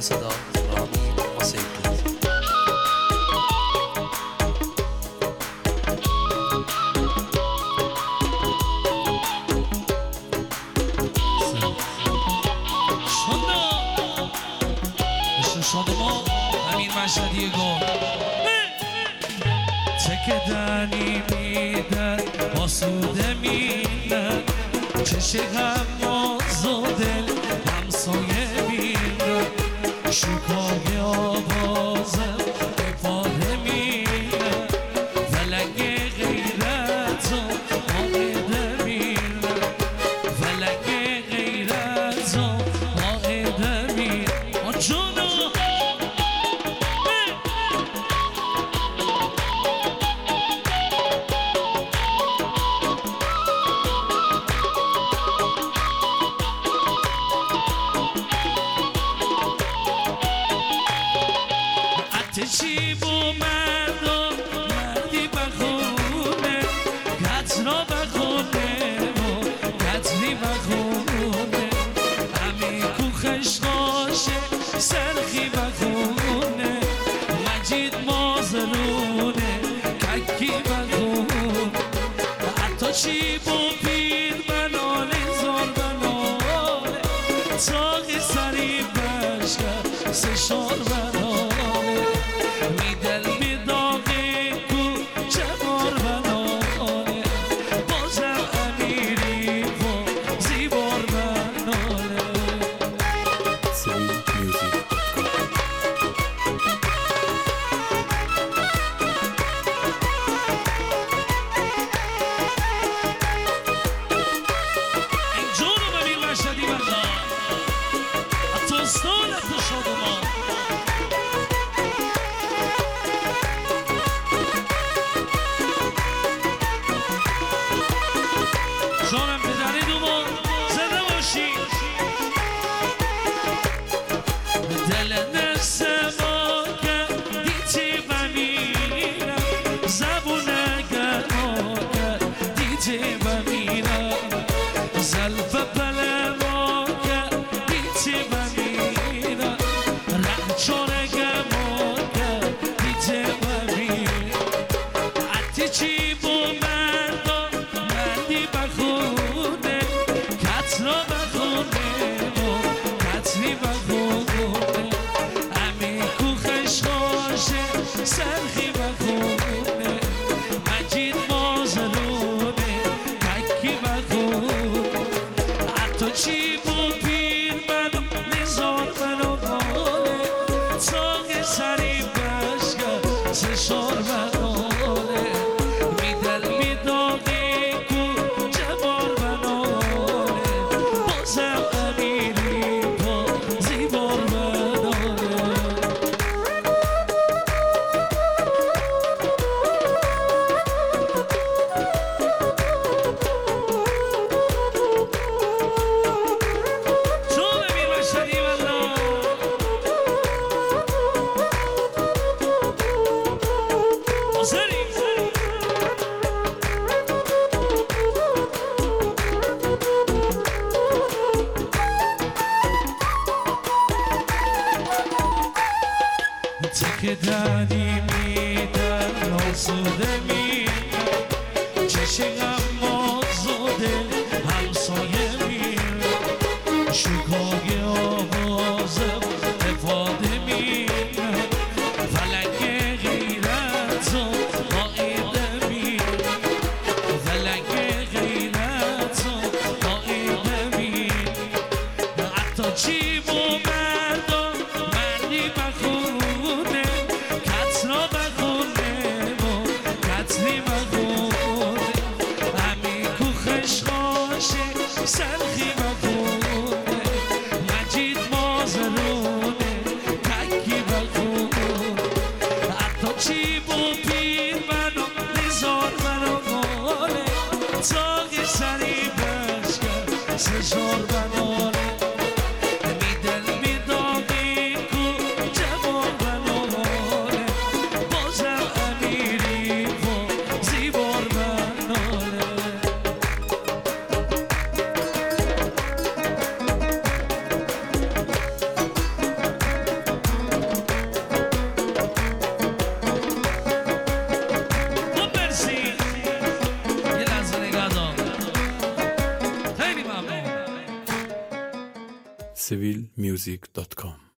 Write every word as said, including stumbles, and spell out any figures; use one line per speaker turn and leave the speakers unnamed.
صدا رامین حسین
شادما امیر مشهدی گو تکدنی میدن آسوده میدن چشه هم آزادل همسایه میدن شکای آوازم افاده میدن فلنگ غیرت و قاعده میدن فلنگ غیرت و قاعده میدن جونو چی بو مردم مردی بخونه کترا بخونه و کتری بخونه همی کو خشخاشه سرخی بخونه مجید مازرونه ککی بخونه حتی چی بو پیر بناله زار بناله تاقی سری بشکر سشار بناله میدل میداغی کو چمار بناله بازم امیری و زیبار بناله اینجورو ببین مشهدی بنده حتی استان حتی شادما جانم پدری دومون زنده باشی دل نفس ما که دیتی بمیرم زبون اگر ما که دیتی بمیرم زلف پل ما که دیتی بمیرم رنچون اگر ما که دیتی بمیرم حتی چی بو مردم مردی بخونه کترا بخونه و کتری بخونه همی کو خشخاشه سرخی بخونه مجید مازلونه تکی بخونه حتی چی بو پیر منو نزار منو ماله تاق سری بشگر سشار بناله میدل میداغی کو جبار بناله بازم امیری با زیبار بناله چون امیر مشهدی والله حاضری تکدنی میدن آسوده میدن چشه هم آزاده همسایه میدن شکای آوازم افاده میدن فلنگ غیرت و قاعده میدن فلنگ غیرت و قاعده میدن حتی چی بو مردم مردی بخونه کترا بخونه و کتری بخونه همی کو خشخاشه سرخی بخونه مجید مازرونه تکی بخونه حتی چی بو پیر منو نزار منو ماله تاقی سری بشکر سشار بناله میدل میداغی کو جمال بناله بازم امیری و زیبار بناله
سیویل میوزیک دات کام.